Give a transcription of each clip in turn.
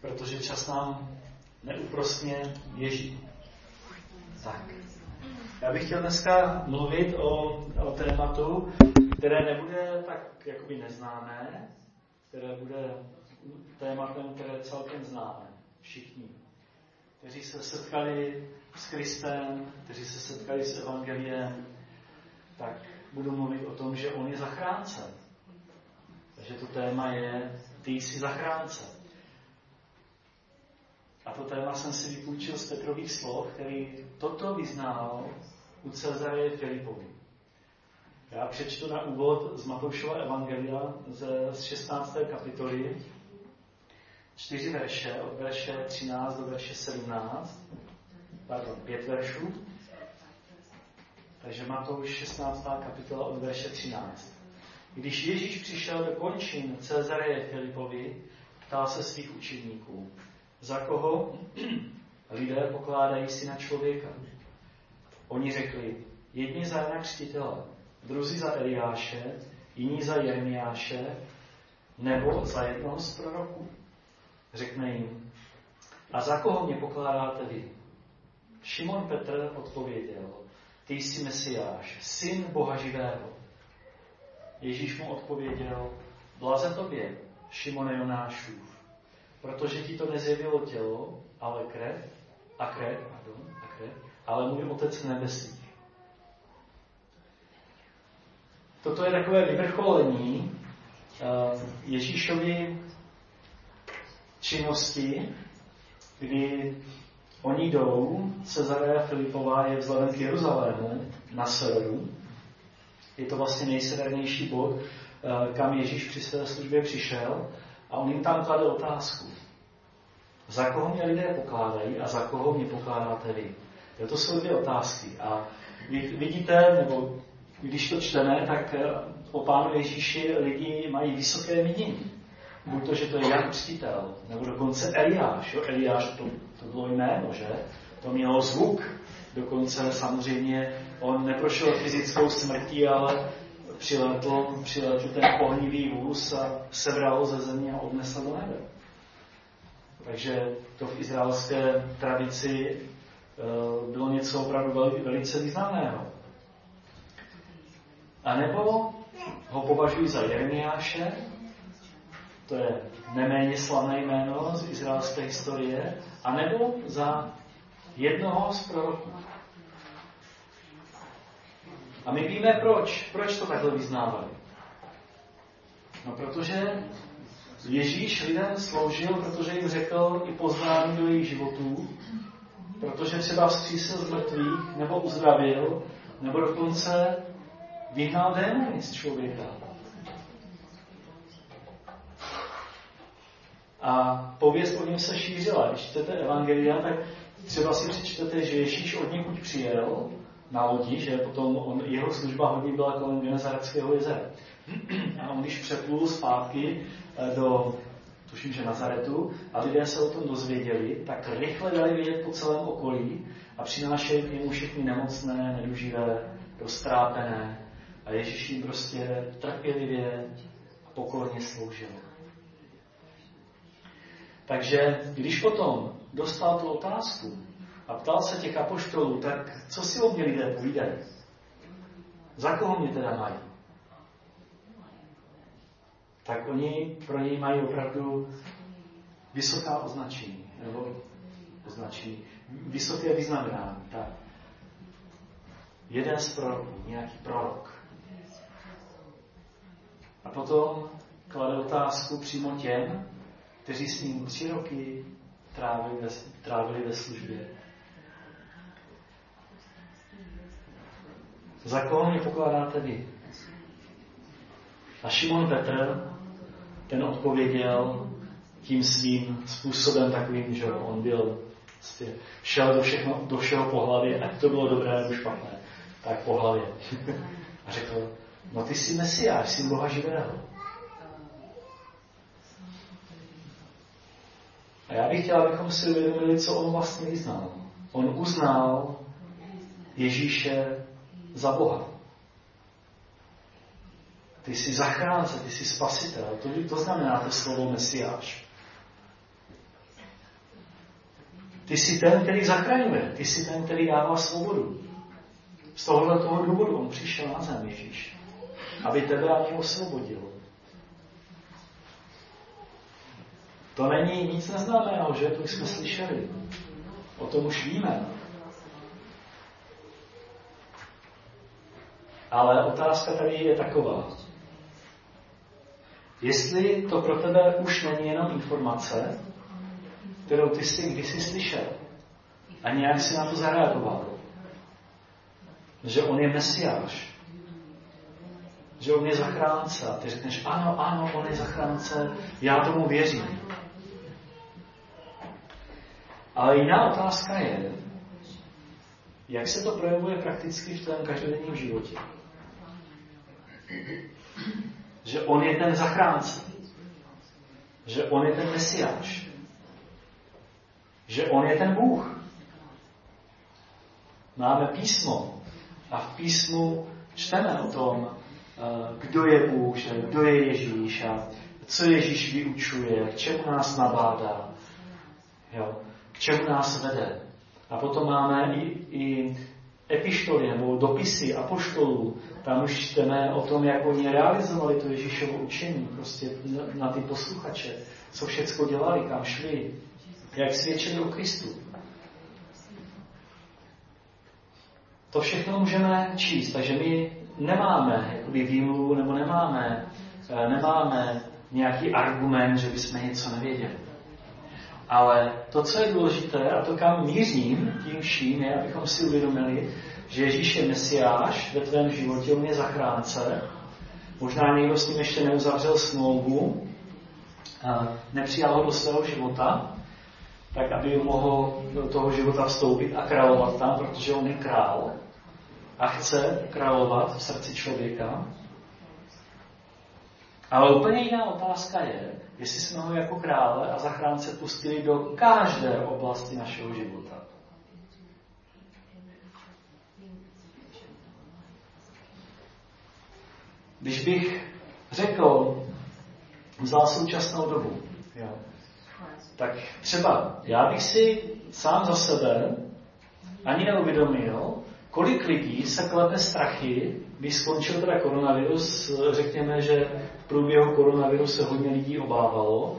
protože čas nám neúprosně běží. Tak. Já bych chtěl dneska mluvit o tématu, které nebude tak jakoby neznámé, které bude tématem, které celkem známe všichni, kteří se setkali s Kristem, kteří se setkali s evangeliem, tak budu mluvit o tom, že on je zachránce. Takže to téma je, ty jsi zachránce. A to téma jsem si vypůjčil z Petrových slov, který toto vyznal u Cezareje Filipovi. Já přečtu na úvod z Matoušova evangelia z 16. kapitoly 4 verše, od verše 13 do verše 17, 5 veršů. Takže Matouš 16. kapitola od verše 13. Když Ježíš přišel do končin Cezareje Filipovi, ptal se svých učedníků, za koho lidé pokládají syna člověka. Oni řekli, jedni za Jana Křtitele, druzí za Eliáše, jiní za Jeremiáše, nebo za jednoho z proroků. Řekne jim, a za koho mě pokládáte vy? Šimon Petr odpověděl, ty jsi Mesiáš, syn Boha živého. Ježíš mu odpověděl, blaze tobě, Šimone Jonášův, protože ti to nezjevilo tělo, ale krev, ale můj Otec v nebesích. Toto je takové vyvrcholení Ježíšovy činnosti, kdy oni jdou, Cezareja Filipová je vzhledem k Jeruzalému na severu. Je to vlastně nejsevernější bod, kam Ježíš při své službě přišel a on jim tam klade otázku. Za koho mě lidé pokládají a za koho mě pokládáte vy? To jsou dvě otázky. A vy vidíte, nebo když to čteme, tak o Pánu Ježíši lidi mají vysoké mínění. Buď to, že to je Jan Křtitel, nebo dokonce Eliáš. Jo? Eliáš to bylo jméno, že? To mělo zvuk. Dokonce samozřejmě on neprošel fyzickou smrtí, ale přiletl ten ohnivý vůz a sebral ze země a odnesl do nebe. Takže to v izraelské tradici bylo něco opravdu velice významného. A nebo ho považují za Jeremiáše, to je neméně slavné jméno z izraelské historie, a nebo za jednoho z proroků. A my víme proč. Proč to takhle vyznávali? No protože Ježíš lidem sloužil, protože jim řekl i poznání do jejich životů, protože třeba vzkřísil z mrtvých, nebo uzdravil, nebo dokonce vyhnal démony z člověka. A pověst o něm se šířila. Když čtete evangelia, tak třeba si přečtete, že Ježíš od někud přijel na lodi, že potom jeho služba hodně byla kolem Genezaretského jezera. A on když přeplul zpátky do, tuším, že Nazaretu, a lidé se o tom dozvěděli, tak rychle dali vědět po celém okolí a přinášeli k němu všechny nemocné, neduživé, roztrápené. A Ježíš jim prostě trpělivě a pokorně sloužil. Takže když potom dostal tu otázku a ptal se těch apoštolů, tak co si o mě lidé povídají? Za koho mě teda mají? Tak oni pro něj mají opravdu vysoká označení, nebo vysoké vyznamenání. Tak. Jeden z proroků, nějaký prorok. A potom klade otázku přímo těm, kteří s ním 3 roky trávili ve službě. Za koho mě pokládáte vy? A Šimon Petr, ten odpověděl tím svým způsobem takovým, že on byl, šel do všeho po hlavě, ať to bylo dobré nebo špatné, tak po hlavě. A řekl, no ty jsi Mesiáš, syn Boha živého. A já bych chtěl, abychom si uvědomili, co on vlastně vyznal. On uznal Ježíše za Boha. Ty jsi zachránce, ty jsi spasitel. To znamená to slovo Mesiáš. Ty jsi ten, který zachraňuje. Ty jsi ten, který dává svobodu. Z tohoto důvodu on přišel na zem, Ježíš. Aby tebe a mě osvobodil. To není nic neznámého, že? To jsme slyšeli. O tom už víme. Ale otázka tady je taková. Jestli to pro tebe už není jenom informace, kterou ty jsi kdysi slyšel a nějak si na to zareagoval. Že on je Mesiáš. Že on je zachránce. A ty řekneš, ano, on je zachránce, já tomu věřím. Ale jiná otázka je, jak se to projevuje prakticky v tvém každodenním životě. Že on je ten zachránce. Že on je ten Mesiáš. Že on je ten Bůh. Máme písmo a v písmu čteme o tom, kdo je Bůh, kdo je Ježíš a co Ježíš vyučuje, k čemu nás nabádá, jo, k čemu nás vede. A potom máme i epištoly nebo dopisy apoštolů. Tam už čteme o tom, jak oni realizovali to Ježíšovo učení prostě na ty posluchače, co všecko dělali, kam šli, jak svědčili o Kristu. To všechno můžeme číst, takže my nemáme výmluvu nebo nemáme nějaký argument, že bychom něco nevěděli. Ale to, co je důležité, a to kam mířím tím vším, je, abychom si uvědomili, že Ježíš je Mesiáš ve tvém životě, on je zachránce. Možná někdo s ním ještě neuzavřel smlouvu, nepřijal ho do svého života, tak aby mohl do toho života vstoupit a královat tam, protože on je král a chce královat v srdci člověka. Ale úplně jiná otázka je, jestli jsme ho jako krále a zachránce pustili do každé oblasti našeho života. Když bych řekl, vzal současnou dobu, jo, tak třeba já bych si sám za sebe ani neuvědomil, kolik lidí se klepe strachy, když skončil teda koronavirus. Řekněme, že v průběhu koronaviru se hodně lidí obávalo.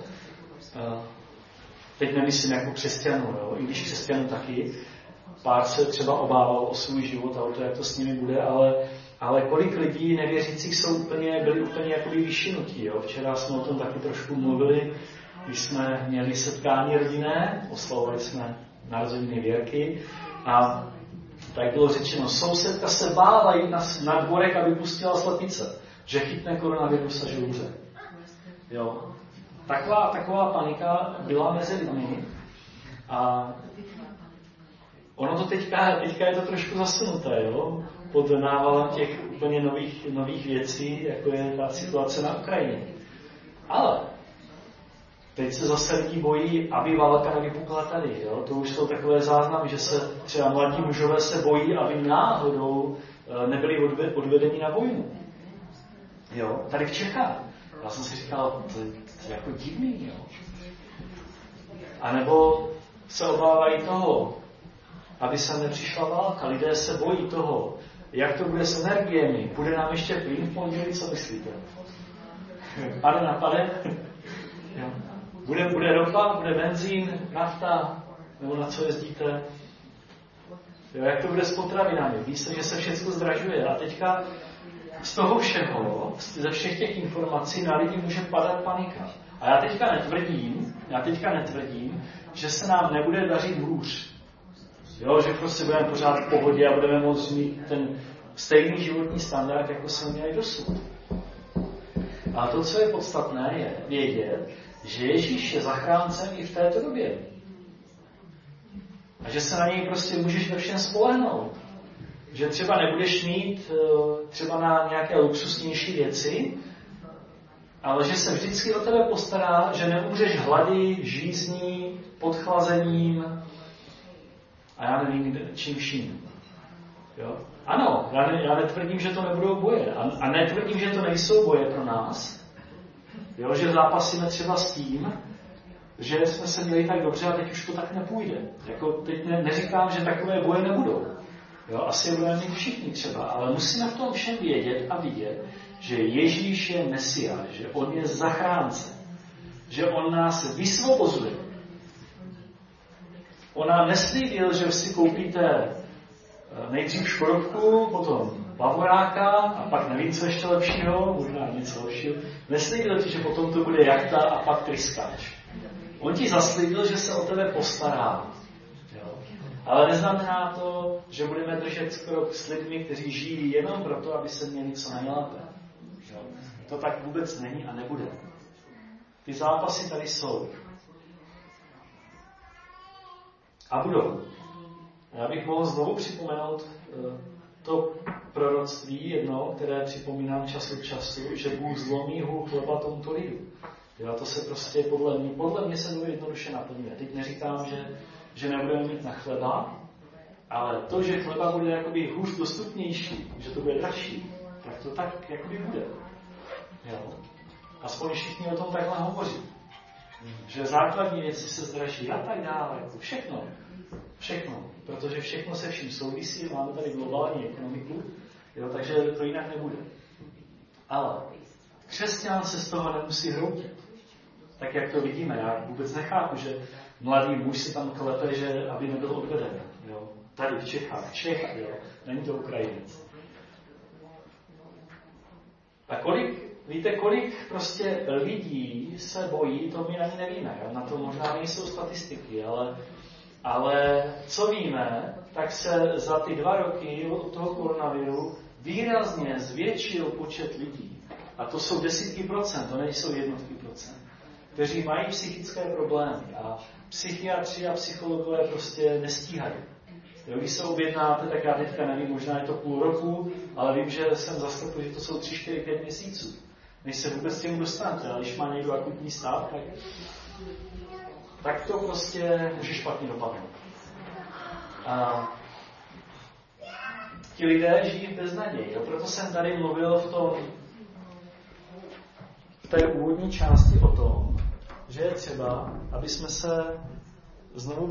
Teď nemyslím jako křesťanů, jo? I když křesťanů taky. Pár se třeba obávalo o svůj život a o to, jak to s nimi bude, ale kolik lidí nevěřících byli úplně jakoby vyšinutí. Jo? Včera jsme o tom taky trošku mluvili, když jsme měli setkání rodinné, oslavovali jsme narozeniny Věrky a tak bylo řečeno, sousedka se bála jít na dvorek, aby pustila slepice, že chytne koronavirus a že umře. Jo. Taková panika byla mezi lidmi a ono to teďka je to trošku zasunuté, jo, pod návalem těch úplně nových věcí, jako je ta situace na Ukrajině. Ale teď se zase lidi bojí, aby válka nevypukla tady. Jo? To už jsou takové záznamy, že se třeba mladí mužové se bojí, aby náhodou nebyli odvedeni na vojnu. Jo? Tady v Čechách. Já jsem si říkal, to je jako divný. Jo? A nebo se obávají toho, aby se nepřišla válka. Lidé se bojí toho, jak to bude s energiemi. Bude nám ještě plyn v pondělí, co myslíte? Pade? Jo. Bude ropa, bude benzín, nafta, nebo na co jezdíte. Jo, jak to bude s potravinami? Ví se, že se všechno zdražuje. A teďka z toho všeho, ze všech těch informací na lidi může padat panika. A já teďka netvrdím, že se nám nebude dařit hůř. Jo, že prostě budeme pořád v pohodě a budeme moct mít ten stejný životní standard, jako jsme měli dosud. A to, co je podstatné, je vědět, že Ježíš je zachráncem i v této době. A že se na něj prostě můžeš ve všem spolehnout. Že třeba nebudeš mít třeba na nějaké luxusnější věci, ale že se vždycky o tebe postará, že neumřeš hlady, žízní, podchlazením a já nevím čím vším. Jo? Ano, já netvrdím, že to nebudou boje. A netvrdím, že to nejsou boje pro nás. Jo, že zápasíme třeba s tím, že jsme se měli tak dobře a teď už to tak nepůjde. Jako teď neříkám, že takové boje nebudou. Jo, asi je budeme mít všichni třeba, ale musíme v tom všem vědět a vidět, že Ježíš je Mesiáš, že on je zachránce, že on nás vysvobozuje. On nám neslíbil, že si koupíte nejdřív Škodovku, potom Bavoráka a pak nevím, co ještě lepšího, možná něco lepšího. Neslíbil ti, že potom to bude jachta a pak tryskáč. On ti zaslíbil, že se o tebe postará. Jo? Ale neznamená to, že budeme držet krok s lidmi, kteří žijí jenom proto, aby se měli co nejlépe. Jo? To tak vůbec není a nebude. Ty zápasy tady jsou. A budou. Já bych mohl znovu připomenout to proroctví jedno, které připomínám čas od času, že Bůh zlomí hůl chleba tomuto lidu. Jo, to se prostě podle mě se to jednoduše naplňuje. Teď neříkám, že nebudeme mít na chleba, ale to, že chleba bude jakoby hůř dostupnější, že to bude dražší, tak to tak jakoby bude. Jo. Aspoň všichni o tom takhle hovoří. Že základní věci se zdraží a tak dále. Jako všechno. Všechno. Protože všechno se vším souvisí. Máme tady globální ekonomiku. Jo, takže to jinak nebude. Ale křesťan se z toho nemusí hroutit. Tak jak to vidíme. Já vůbec nechápu, že mladý muž si tam klepe, že aby nebyl odveden. Jo. Tady v Čechách. Čech, jo. Není to Ukrajinec. A víte, kolik prostě lidí se bojí, to my ani nevíme. Jo? Na to možná nejsou statistiky, ale co víme, tak se za ty 2 roky od toho koronaviru výrazně zvětšil počet lidí. A to jsou desítky procent, to nejsou jednotky procent, kteří mají psychické problémy a psychiatři a psychologové prostě nestíhají. Jo, když se objednáte, tak já teďka nevím, možná je to půl roku, ale vím, že jsem zaslechl, že to jsou 3, 4, 5 měsíců. Než se vůbec těmu dostanete, ale když má někdo akutní stav, tak to prostě může špatně dopadnout. A ti lidé žijí v beznaději. Proto jsem tady mluvil v té úvodní části o tom, že je třeba, aby jsme se znovu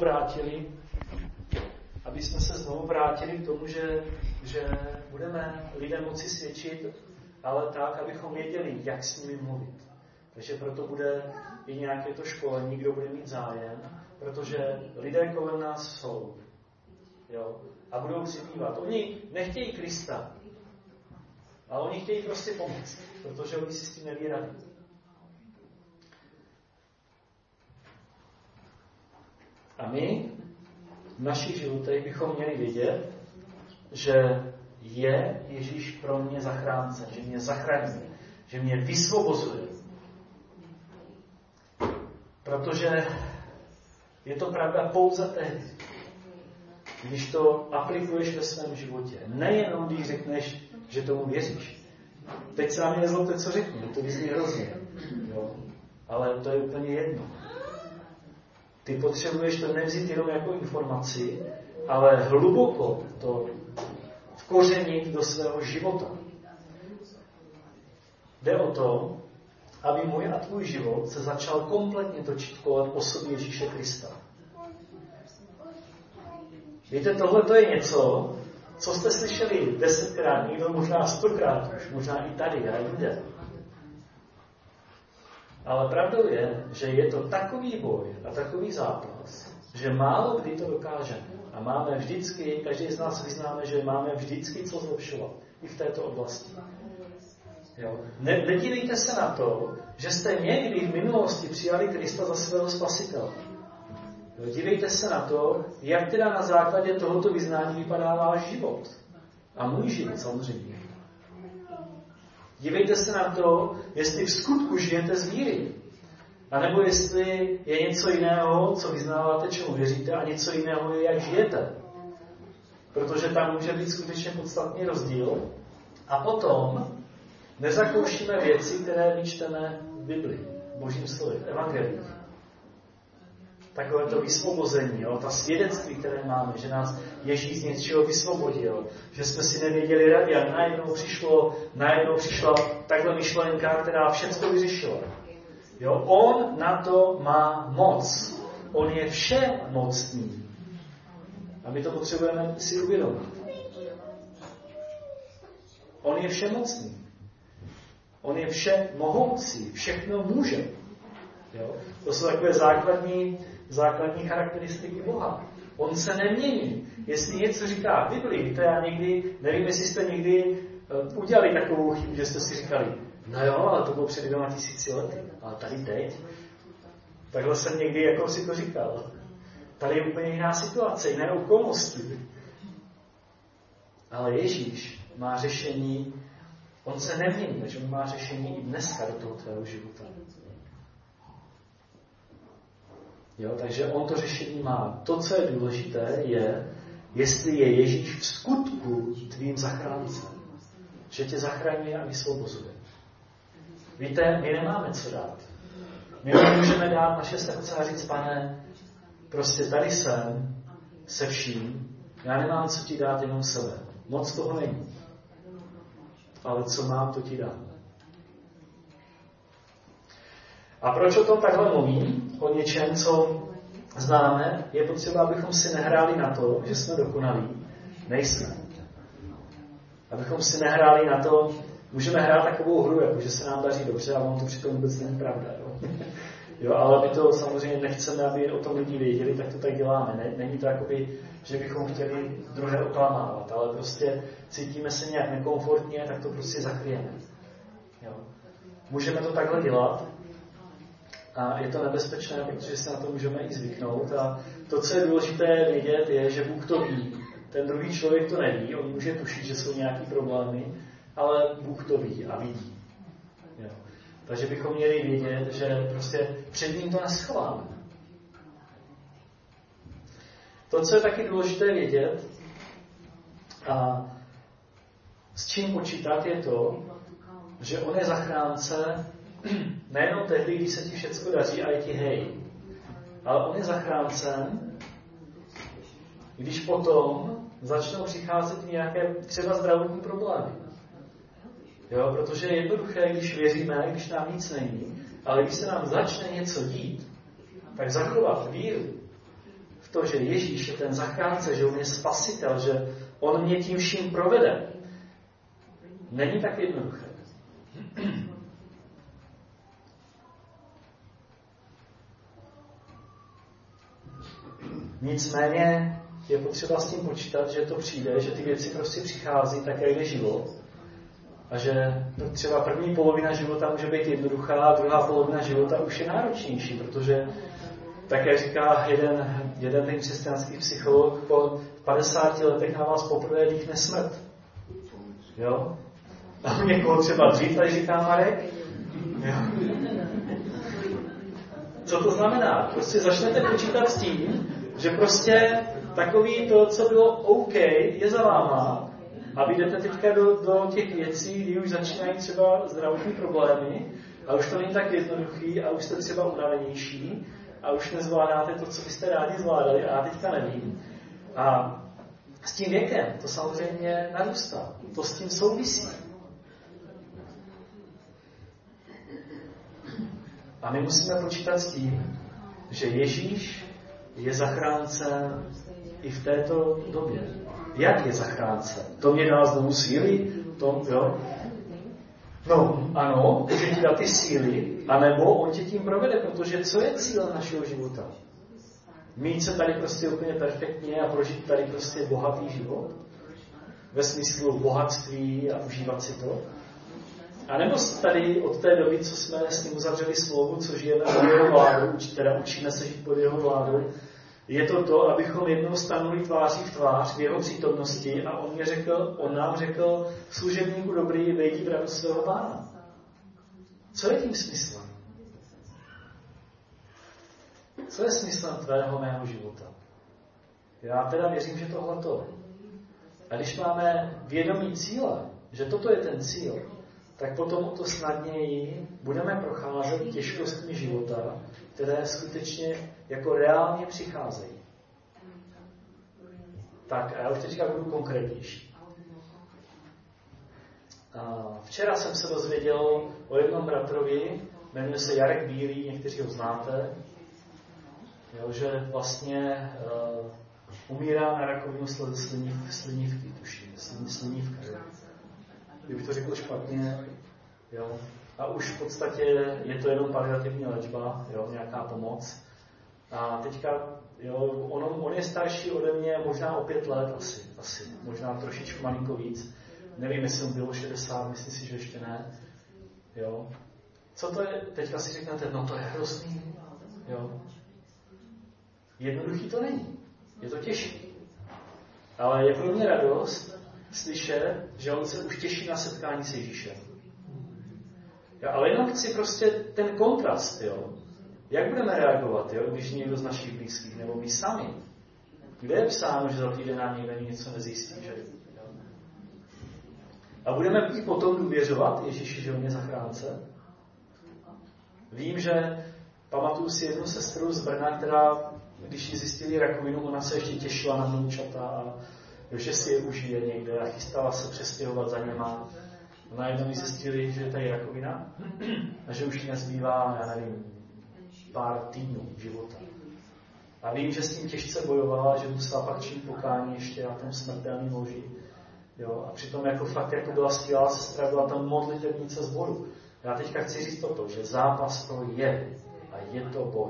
vrátili k tomu, že budeme lidem moci svědčit, ale tak, abychom věděli, jak s nimi mluvit. Takže proto bude i nějaké to školení, kdo bude mít zájem, protože lidé kolem nás jsou. Jo? A budou přibývat. Oni nechtějí Krista, ale oni chtějí prostě pomoct, protože oni si s tím neví rady. A my v našich životech bychom měli vědět, že je Ježíš pro mě zachránce, že mě zachraňuje, že mě vysvobozuje. Protože je to pravda pouze tehdy, když to aplikuješ ve svém životě. Nejenom když řekneš, že tomu věříš. Teď se na mě nezlobte, co řeknu, to vyzní hrozně. Jo? Ale to je úplně jedno. Ty potřebuješ to nevzít jenom jako informaci, ale hluboko to vkořenit do svého života. Jde o to, aby můj a tvůj život se začal kompletně točit kolem osoby Ježíše Krista. Víte, tohle to je něco, co jste slyšeli 10krát, někdo možná 100krát už, možná i tady a jinde. Ale pravdou je, že je to takový boj a takový zápas, že málo kdy to dokážeme. A máme vždycky, každý z nás vyznáme, že máme vždycky co zlepšovat. I v této oblasti. Jo. Nedívejte se na to, že jste někdy v minulosti přijali Krista za svého spasitele. Jo. Dívejte se na to, jak teda na základě tohoto vyznání vypadá váš život. A můj život samozřejmě. Dívejte se na to, jestli v skutku žijete z víry. A nebo jestli je něco jiného, co vyznáváte, čemu věříte, a něco jiného je, jak žijete. Protože tam může být skutečně podstatný rozdíl. A potom nezakoušíme věci, které my čteme v Biblii, v Božím slově, v Evangelii. Takové to vysvobození, jo, ta svědectví, které máme, že nás Ježíš z něčeho vysvobodil, že jsme si nevěděli rady a najednou přišla takhle myšlenka, která všechno vyřešila. Jo? On na to má moc. On je všemocný. A my to potřebujeme si uvědomit. On je všemocný. On je všemohoucí. Všechno může. Jo? To jsou takové základní charakteristiky Boha. On se nemění. Jestli něco říká v Biblii, to já někdy, nevím, jestli jste někdy udělali takovou chybu, že jste si říkali, no jo, ale to bylo před 2000 lety, ale tady teď. Takhle jsem někdy jako si to říkal. Tady je úplně jiná situace, jiné okolnosti. Ale Ježíš má řešení, on se nemění, takže on má řešení i dneska do toho tvého života. Jo, takže on to řešení má. To, co je důležité, je, jestli je Ježíš v skutku tvým zachráncem. Že tě zachraňuje a vysvobozuje. Víte, my nemáme co dát. My můžeme dát naše srdce a říct, Pane, prostě tady jsem se vším, já nemám co ti dát, jenom sebe. Moc toho není. Ale co mám, to ti dám. A proč o tom takhle mluvím? O něčem, co známe, je potřeba, abychom si nehráli na to, že jsme dokonalí. Nejsme. Abychom si nehráli na to, můžeme hrát takovou hru, jako že se nám daří dobře, a on to přitom vůbec není pravda. Jo, ale my to samozřejmě nechceme, aby o tom lidi věděli, tak to tak děláme. Není to jakoby, že bychom chtěli druhé oklamávat, ale prostě cítíme se nějak nekomfortně, tak to prostě zakryjeme. Jo. Můžeme to takhle dělat a je to nebezpečné, protože se na to můžeme i zvyknout. A to, co je důležité vědět, je, že Bůh to ví. Ten druhý člověk to neví, on může tušit, že jsou nějaké problémy, ale Bůh to ví a vidí. Jo. Takže bychom měli vědět, že prostě před ním to neschováme. To, co je taky důležité vědět, a s čím počítat, je to, že on je zachránce nejenom tehdy, když se ti všecko daří a je ti hej, ale on je zachráncem, když potom začnou přicházet nějaké třeba zdravotní problémy. Jo, protože je jednoduché, když věříme, když nám nic není, ale když se nám začne něco dít, tak zachovat víru v to, že Ježíš je ten zachránce, že on je spasitel, že on mě tím vším provede, není tak jednoduché. Nicméně je potřeba s tím počítat, že to přijde, že ty věci prostě přichází tak, jak je život. A že třeba první polovina života může být jednoduchá a druhá polovina života už je náročnější, protože tak, jak říká jeden ten křesťanský psycholog, po 50 letech na vás poprvé dýchne smrt. Jo? A u někoho třeba dřív, tady říká Marek. Jo? Co to znamená? Prostě začnete počítat s tím, že prostě takový to, co bylo OK, je za váma. A vy jdete teďka do těch věcí, kdy už začínají třeba zdravotní problémy a už to není tak jednoduchý a už jste třeba unavenější a už nezvládáte to, co byste rádi zvládali a já teďka nevím. A s tím věkem to samozřejmě narůstá. To s tím souvisí. A my musíme počítat s tím, že Ježíš je zachráncem i v této době. Jak je zachránce? To mě dá znovu síly? To, jo? No, ano, může ti dát ty síly, anebo on tě tím provede, protože co je cíl našeho života? Mít se tady prostě úplně perfektně a prožít tady prostě bohatý život? Ve smyslu bohatství a užívat si to? A nebo tady od té doby, co jsme s ním uzavřeli smlouvu, co žijeme pod jeho vládu, teda učíme se žít pod jeho vládu, je to, abychom jednou stanuli tváří v tvář v jeho přítomnosti a on nám řekl, služebníku dobrý, vejdi v radost svého Pána. Co je tím smyslem? Co je smyslem tvého mého života? Já teda věřím, že tohle to. A když máme vědomí cíle, že toto je ten cíl, tak potom o to snadněji budeme procházet těžkostmi života, které skutečně jako reálně přicházejí. Tak a já už teďka budu konkrétnější. Včera jsem se dozvěděl o jednom bratrovi, jmenuje se Jarek Bílý, někteří ho znáte, jo, že vlastně umírá na rakovinu slinivky, tuším, slinivka. Kdybych to řekl špatně, jo. A už v podstatě je to jenom paliativní léčba, jo, nějaká pomoc. A teďka, jo, on je starší ode mě možná o 5 let asi. Možná trošičku malinko víc. Nevím, jestli mu bylo 60, myslím si, že ještě ne. Jo. Co to je? Teďka si řeknete, no to je hrozný. Jo. Jednoduchý to není. Je to těžké. Ale je pro mě radost slyšet, že on se už těší na setkání s Ježíšem. Jo, ale jenom chci prostě ten kontrast, jo. Jak budeme reagovat, jo, když někdo z našich blízkých, nebo my sami? Kde je psáno, že za týden nám někdo něco nezjistí, že? Jo. A budeme i potom důvěřovat Ježíši, že on je zachránce? Vím, že pamatuju si jednu sestru z Brna, která, když jí zjistili rakovinu, ona se ještě těšila na vnoučata a že si je užije někde a chystala se přestěhovat za něma. A najednou jí zjistili, že je tady rakovina a že už jí nezbývá, já nevím, pár týdnů života. A vím, že s tím těžce bojovala, že musela pak činit pokání ještě na tom smrtelném loži. Jo, a přitom jako fakt jako byla skvělá sestra, byla tam modlitevnice sboru. Já teďka chci říct toto, že zápas to je a je to boj.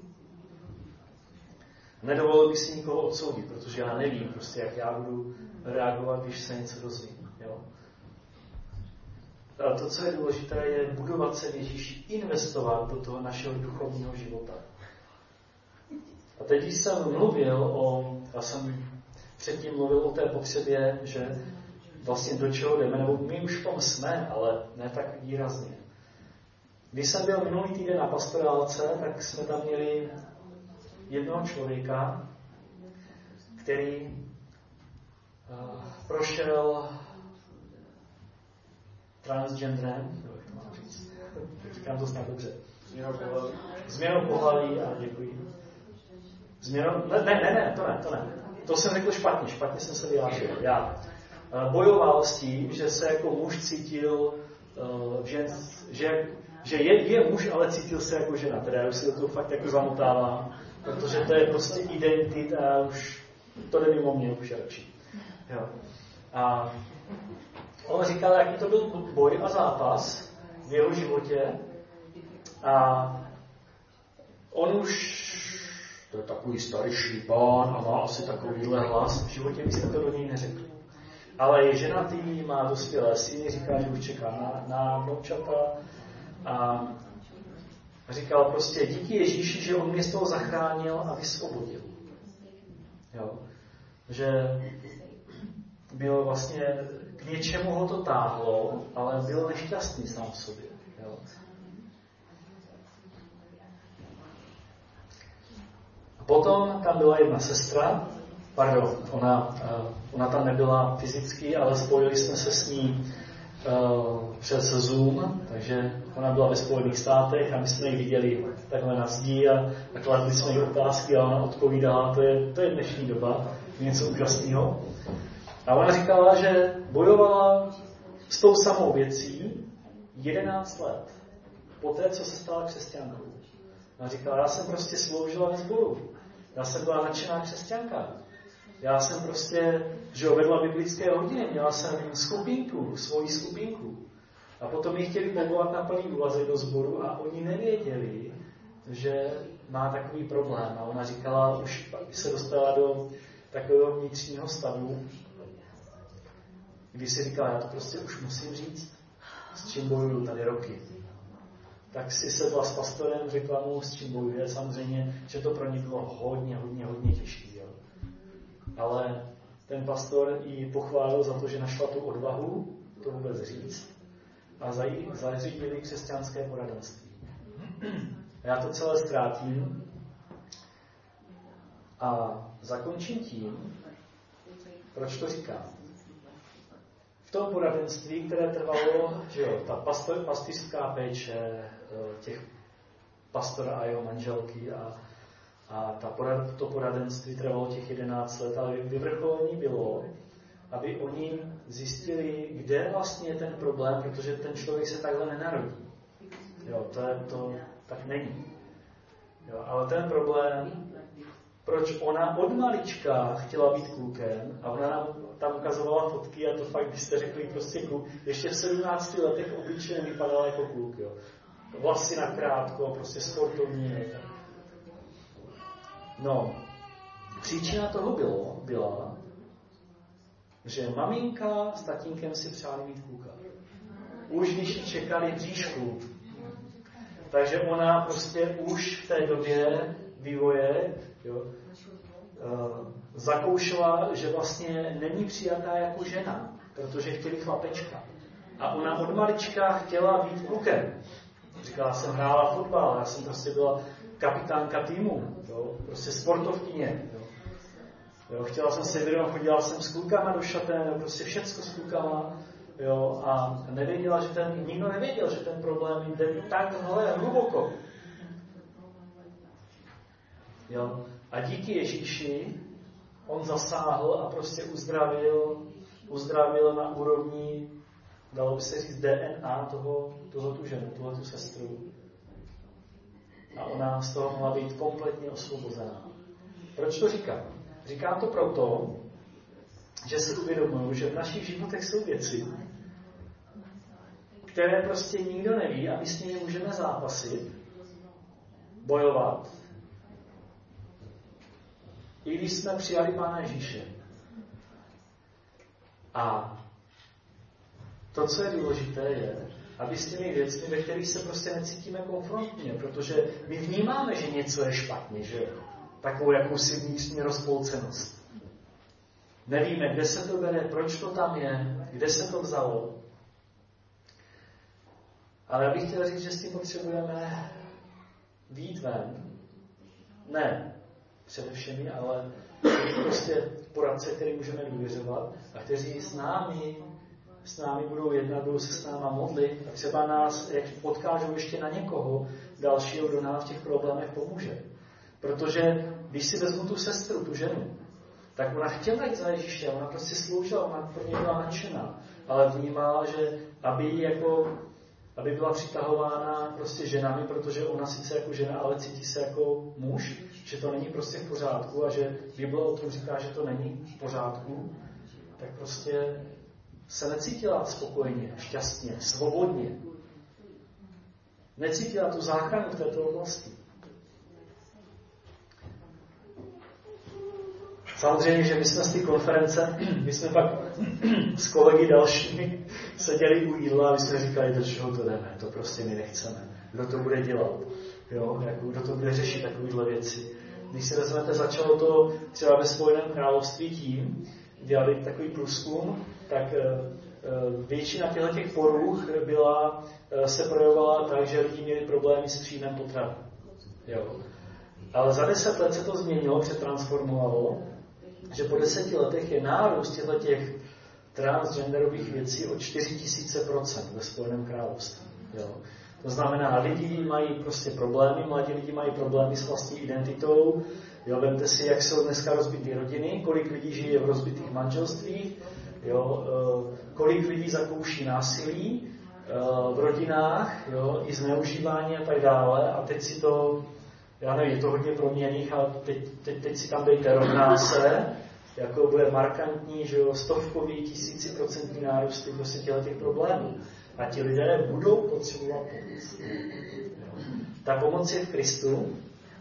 Nedovolil bych si nikoho odsoudit, protože já nevím prostě, jak já budu reagovat, když se něco dozvím. Jo? A to, co je důležité, je budovat se v Ježíši, investovat do toho našeho duchovního života. A teď, když jsem já jsem předtím mluvil o té potřebě, že vlastně do čeho jdeme, nebo my už v tom jsme, ale ne tak výrazně. Když jsem byl minulý týden na pastorálce, tak jsme tam měli jednoho člověka, který prošel transgenderem, jak to mám říct, říkám to snad dobře. Změnou pohlaví, a děkuji. Ne, to ne. To jsem řekl špatně jsem se vyjádřil. Já bojoval s tím, že se jako muž cítil, že je muž, ale cítil se jako žena. Teda já už si do toho fakt jako zamotávám, protože to je prostě identita, už to jde mimo mě už radši. Jo. A on říkal, jaký to byl boj a zápas v jeho životě. A on už, to je takový starší pán a má asi takovýhle hlas, v životě byste to do něj neřekli. Ale je ženatý, má dospělé syny, říká, že už čeká na vnoučata. A říkal prostě, díky Ježíši, že on mě z toho zachránil a vysvobodil. Jo. Že byl vlastně, k něčemu ho to táhlo, ale byl nešťastný sám v sobě. Jo. A potom tam byla jedna sestra, ona tam nebyla fyzicky, ale spojili jsme se s ní přes Zoom, takže ona byla ve Spojených státech a my jsme ji viděli takhle na zdi a kladli jsme jí otázky a ona odpovídala, to je dnešní doba, něco úžasného. A ona říkala, že bojovala s tou samou věcí 11 let, poté, co se stala křesťankou. Ona říkala, já jsem prostě sloužila ve sboru, já jsem byla nadšená křesťanka. Já jsem prostě, vedla biblické hodiny, měla jsem svoji skupinku. A potom ji chtěli povolat na plný úvazek do sboru a oni nevěděli, že má takový problém. A ona říkala, už se dostala do takového vnitřního stavu, kdy si říkala, já to prostě už musím říct, s čím bojuju tady roky. Tak si sedla s pastorem, řekla mu, s čím bojuje. Samozřejmě, že to pro ně bylo hodně těžké. Ale ten pastor ji pochválil za to, že našla tu odvahu to vůbec říct a zařídili křesťanské poradenství. Já to celé zkrátím a zakončím tím, proč to říkám. V tom poradenství, které trvalo, že jo, ta pastýřská péče těch pastora a jeho manželky a to poradenství trvalo těch 11 let, ale vyvrcholení bylo, aby oni zjistili, kde vlastně je ten problém, protože ten člověk se takhle nenarodí. Jo, to tak není. Jo, ale ten problém, proč ona od malička chtěla být klukem a ona nám tam ukazovala fotky a to fakt, když jste řekli prostě kluk, ještě v 17 letech obyčejně vypadala jako kluk. Jo. Vlasy nakrátko, prostě sportovní. No, příčina toho byla, že maminka s tatínkem si přáli mít kluka. Už když čekali bříšku. Takže ona prostě už v té době vývoje zakoušela, že vlastně není přijatá jako žena, protože chtěli chlapečka. A ona od malička chtěla být klukem. Říkala, jsem hrála fotbal, já jsem prostě byla kapitánka týmu, jo? Prostě sportovkyně. Jo? Chtěla jsem se vědět, chodila jsem s klukama do šatén, prostě všecko s klukama. Jo? A nevěděla, nikdo nevěděl, že ten problém jde takhle hluboko. Jo? A díky Ježíši on zasáhl a prostě uzdravil na úrovni, dalo by se říct, DNA tu ženu, tu sestru. A ona z toho mohla být kompletně osvobozená. Proč to říkám? Říkám to proto, že si uvědomuji, že v našich životech jsou věci, které prostě nikdo neví a my s nimi můžeme zápasit, bojovat, i když jsme přijali Pána Ježíše. A to, co je důležité, je, aby s těmi věcmi, ve kterých se prostě necítíme konfrontně, protože my vnímáme, že něco je špatně, že takovou jakousi vnitřní rozpolcenost. Nevíme, kde se to bere, proč to tam je, kde se to vzalo. Ale já bych chtěl říct, že s tím potřebujeme vyjít ven. Ne především, ale prostě poradce, který můžeme důvěřovat a kteří s námi budou jednat, budou se s náma modlit a třeba nás, jak odkážou ještě na někoho dalšího, kdo nám v těch problémech pomůže. Protože když si vezmu tu sestru, tu ženu, tak ona chtěla jít za Ježíše, ona prostě sloužila, ona pro něj byla nadšená, ale vnímala, že aby byla přitahována prostě ženami, protože ona sice jako žena, ale cítí se jako muž, že to není prostě v pořádku a že Bible o tom říká, že to není v pořádku, tak prostě se necítila spokojeně, šťastně, svobodně. Necítila tu záchranu v této oblasti. Samozřejmě, že my jsme z té konference, my jsme pak s kolegy dalšími seděli u jídla a my jsme říkali, do čeho to jdeme, to prostě my nechceme. Kdo to bude dělat? Jo? Kdo to bude řešit takovéhle věci? Když si vezmete, začalo to třeba ve Spojeném království tím, dělali takový průzkum, tak většina těch poruch se projevovala tak, že lidi měli problémy s příjmem potravy. Ale za 10 let se to změnilo, přetransformovalo, že po 10 letech je nárůst těch transgenderových věcí o 4000% ve Spojeném království. Jo. To znamená, lidi mají prostě problémy, mladí lidi mají problémy s vlastní identitou. Jo, vemte si, jak jsou dneska rozbité rodiny, kolik lidí žije v rozbitých manželstvích, jo, kolik lidí zakouší násilí v rodinách, jo, i zneužívání a tak dále. A teď si to, já nevím, je to hodně proměnných, ale teď si tam dejte rovná se, jako bude markantní, že jo, 100%, 1000% nárůsty prostě těch problémů. A ti lidé budou potřebovat pomoc. Ta pomoc je v Kristu,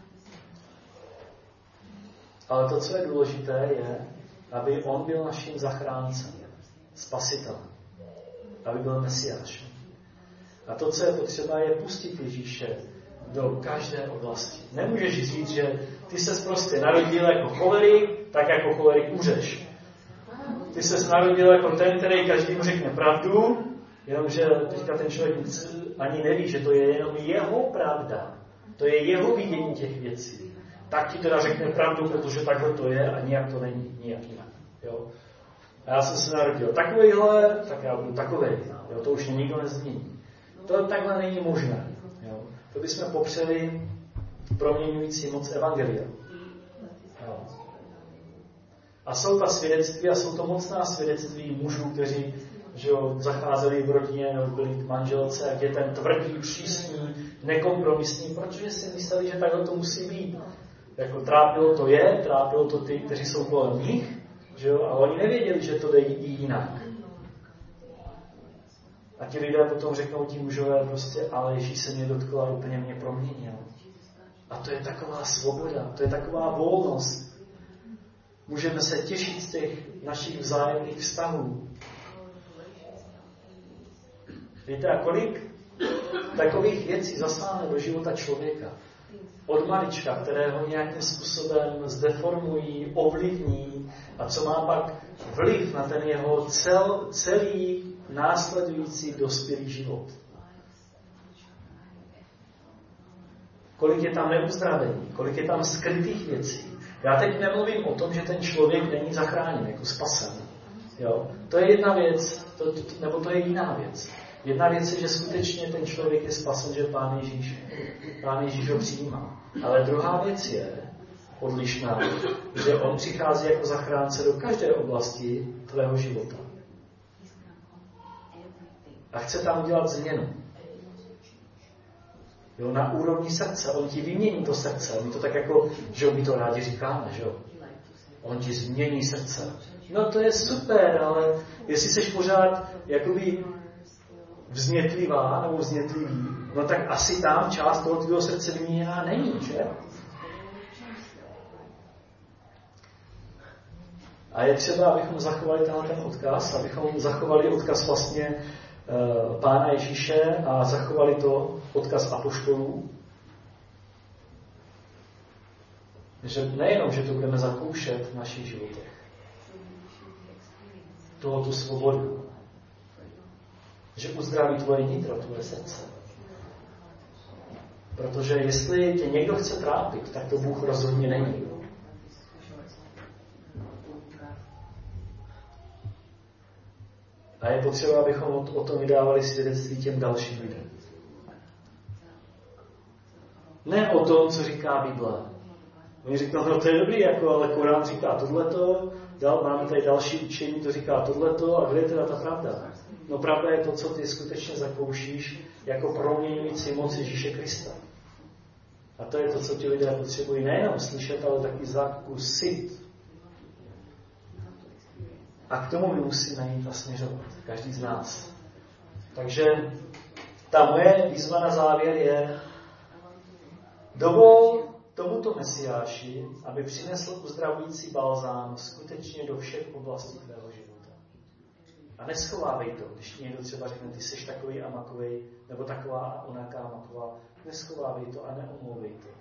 ale to, co je důležité, je, aby on byl naším zachráncem, spasitelem, aby byl Mesiášem. A to, co je potřeba, je pustit Ježíše do každé oblasti. Nemůžeš říct, že ty ses prostě narodil jako cholerik, tak jako cholerik umřeš. Ty ses narodil jako ten, který každému řekne pravdu, jenomže teďka ten člověk ani neví, že to je jenom jeho pravda. To je jeho vidění těch věcí. Tak ti teda řekne pravdu, protože takhle to je a nijak to není, nijak jinak. Jo? A já jsem se narodil takovejhle, tak já budu takovej. Jo? To už nikdo nezmění. To takhle není možné. Jo? To bychom popřeli proměňující moc evangelia. Jo? A jsou ta svědectví a jsou to mocná svědectví mužů, kteří že jo, zacházeli v rodině nebo byli k manželce, jak je ten tvrdý, přísný, nekompromisní, protože si mysleli, že takhle to musí být. Jako trápilo to ty, kteří jsou kolem nich, že jo, a oni nevěděli, že to jde i jinak. A ti lidé potom řeknou, ti mužové prostě, ale Ježíš se mě dotkl a úplně mě proměnil. A to je taková svoboda, to je taková volnost. Můžeme se těšit z těch našich vzájemných vztahů. Víte, a kolik takových věcí zasáhne do života člověka? Od malička, které ho nějakým způsobem zdeformují, ovlivní a co má pak vliv na ten jeho celý následující dospělý život. Kolik je tam neuzdravení, kolik je tam skrytých věcí. Já teď nemluvím o tom, že ten člověk není zachráněn, jako spasen. Jo? To je jedna věc, nebo to je jiná věc. Jedna věc je, že skutečně ten člověk je spasen, že Pán Ježíš ho přijímá. Ale druhá věc je odlišná, že on přichází jako zachránce do každé oblasti tvého života. A chce tam udělat změnu. Jo, na úrovni srdce. On ti vymění to srdce. My to tak jako, že my to rádi říkáme, že jo. On ti změní srdce. No to je super, ale jestli jsi pořád jakoby vznětlivá nebo vznětlivý, no tak asi tam část toho tvého srdce vyměněná není, že? A je třeba, abychom zachovali ten odkaz, abychom zachovali odkaz vlastně Pána Ježíše a zachovali to odkaz apoštolů. Že nejenom, že to budeme zakoušet v našich životech. Tu svobodu. Že uzdraví tvoje nitro, tvoje srdce. Protože jestli tě někdo chce trápit, tak to Bůh rozhodně není. A je potřeba, abychom o tom vydávali svědectví těm dalším lidem. Ne o tom, co říká Bible. Oni říkají, no to je dobrý, jako, ale Korán říká tohleto, máme tady další učení, to říká tohleto, a kde je teda ta pravda? No pravda je to, co ty skutečně zakoušíš jako proměňující moc Ježíše Krista. A to je to, co ti lidé potřebují nejenom slyšet, ale taky zakusit. A k tomu my musíme jít a směřovat, každý z nás. Takže ta moje výzva na závěr je: dovol tomuto Mesiáši, aby přinesl uzdravující balzám skutečně do všech oblastí tvého života. A neschovávej to, když ti někdo třeba řekne, ty jsi takový a makovej, nebo taková a onaká maková. Neschovávej to a neomlouvej to.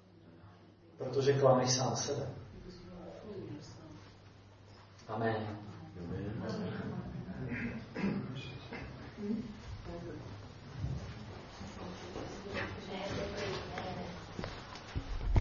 Protože klameš sám sebe. Amen.